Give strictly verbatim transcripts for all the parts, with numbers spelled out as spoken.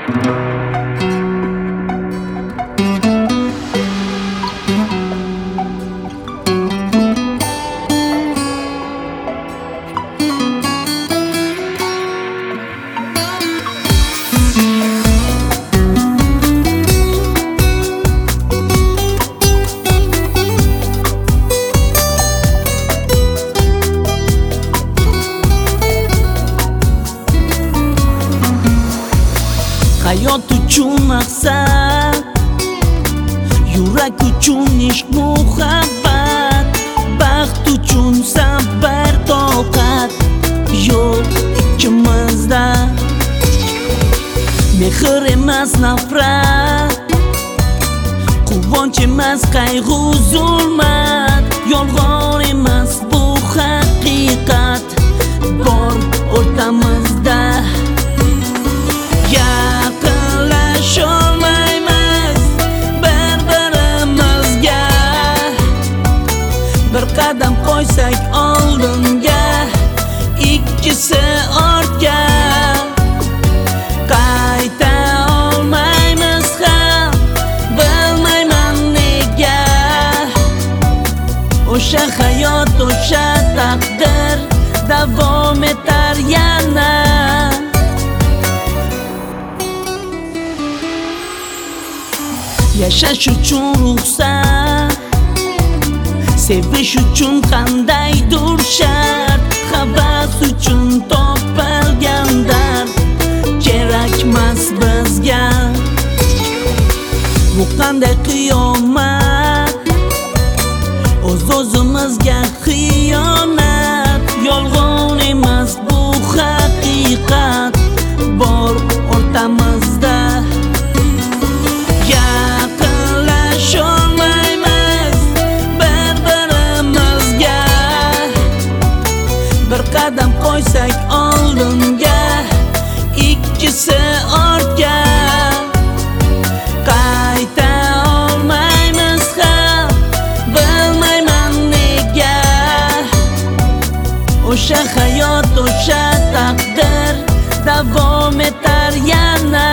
Hayot uchun maqsad, yurak uchun ishq muhabbat, baxt uchun sabr toqat yo'q ikkimizda. Mehr emas nafrat, quvonch emas qayg'u zulmat, yolg'on emas bu haqiqat bor o'rtamizda. Yaqinlasholmaymiz bir-birimizga, bir qadam qo'ysak oldinga, ikkisi ortga. Qayta olmaymiz ham, bilmayman nega. O'sha hayot, o'sha taqdir davom etar yana. Yashash uchun ruxsat, sevish uchun qandaydir shart, havas uchun topilgan dard kerakmas bizga. Bu qanday qiyomat, o'z-o'zimizga xiyonat, yolg'on emas bu haqiqat bor o'rtamizda. Bir qadam qo'ysak oldinga, ikkisi ortga. Qayta olmaymiz ham, bilmayman nega. O'sha hayot, o'sha taqdir davom etar yana.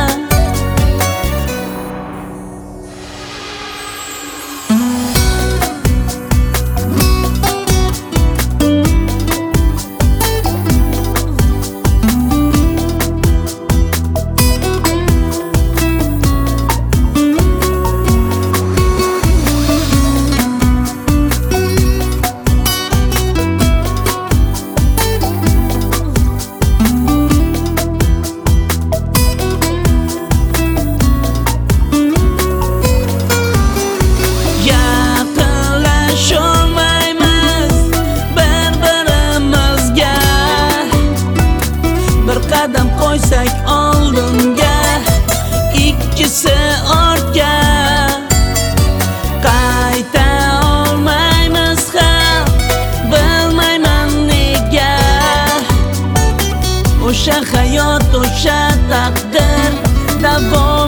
Qadam qo'ysak oldinga, ikkisi ortga. Qayta olmaymiz ham, bilmayman nega. O'sha hayot, o'sha taqdir davom